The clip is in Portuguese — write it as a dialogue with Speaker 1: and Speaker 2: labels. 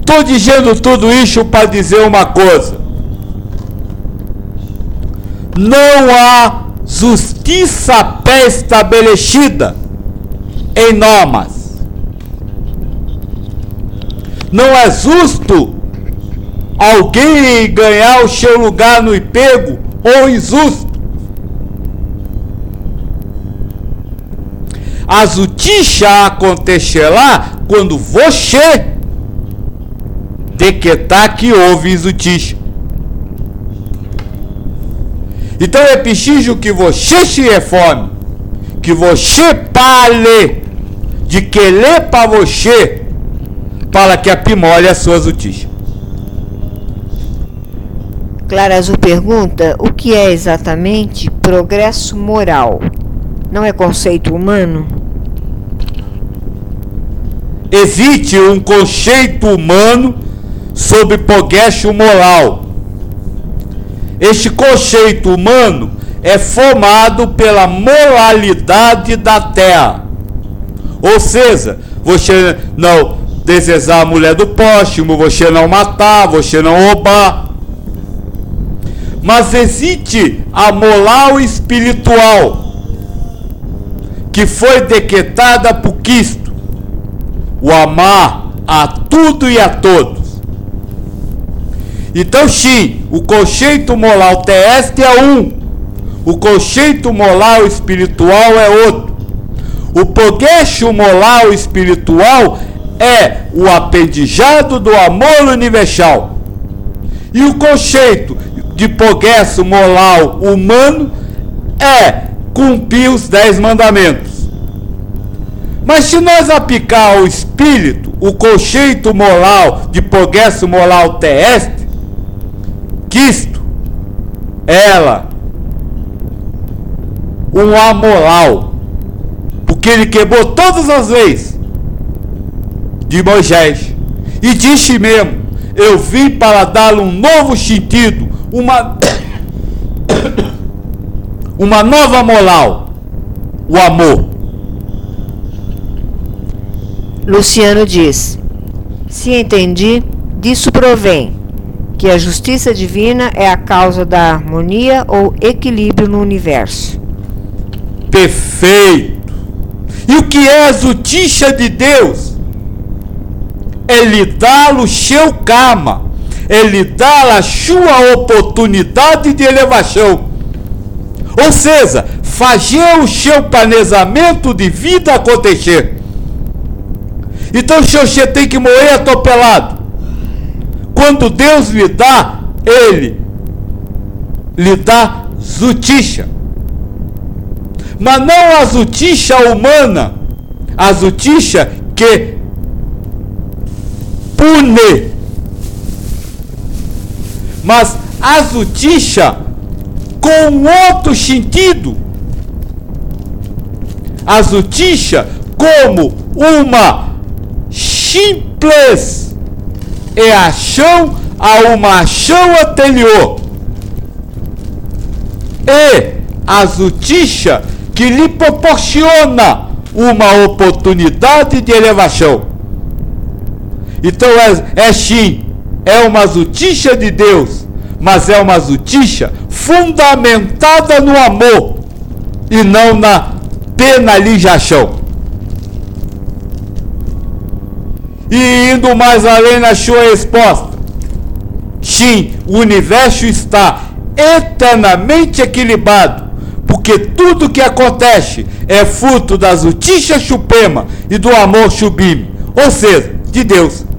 Speaker 1: Estou dizendo tudo isso para dizer uma coisa. Não há justiça pré-estabelecida em normas. Não é justo alguém ganhar o seu lugar no emprego ou injusto. A justiça acontecerá quando você decretar que houve injustiça. Então é preciso que você se reforme, que você pare de querer para você, para que aprimore a sua justiça.
Speaker 2: Clara Azul pergunta: o que é exatamente progresso moral? Não é conceito humano?
Speaker 1: Existe um conceito humano sobre progresso moral. Este conceito humano é formado pela moralidade da terra. Ou seja, você não desejar a mulher do próximo, você não matar, você não roubar. Mas existe a moral espiritual, que foi decretada por Cristo, o amar a tudo e a todos. Então sim, o conceito moral terrestre é um, o conceito moral espiritual é outro. O progresso moral espiritual é o aprendizado do amor universal. E o conceito de progresso moral humano é cumprir os 10 mandamentos. Mas se nós aplicar ao espírito o conceito moral de progresso moral terrestre, Cristo, ela, um amoral, porque ele quebrou todas as leis de Moisés e disse mesmo: eu vim para dar um novo sentido, uma nova moral, o amor.
Speaker 2: Luciano diz: se entendi, disso provém que a justiça divina é a causa da harmonia ou equilíbrio no universo.
Speaker 1: Perfeito! E o que é a justiça de Deus? É lhe dar o seu karma, é lhe dar a sua oportunidade de elevação. Ou seja, fazer o seu planejamento de vida acontecer. Então se você tem que morrer atropelado, quando Deus lhe dá, Ele lhe dá justiça. Mas não a justiça humana, a justiça que pune, mas a justiça com outro sentido. A justiça como uma simples reação a uma ação anterior. E a justiça que lhe proporciona uma oportunidade de elevação. Então sim, é uma justiça de Deus, mas é uma justiça fundamentada no amor e não na penalização. E indo mais além na sua resposta, sim, o universo está eternamente equilibrado, porque tudo que acontece é fruto da justiça suprema e do amor sublime, ou seja, de Deus.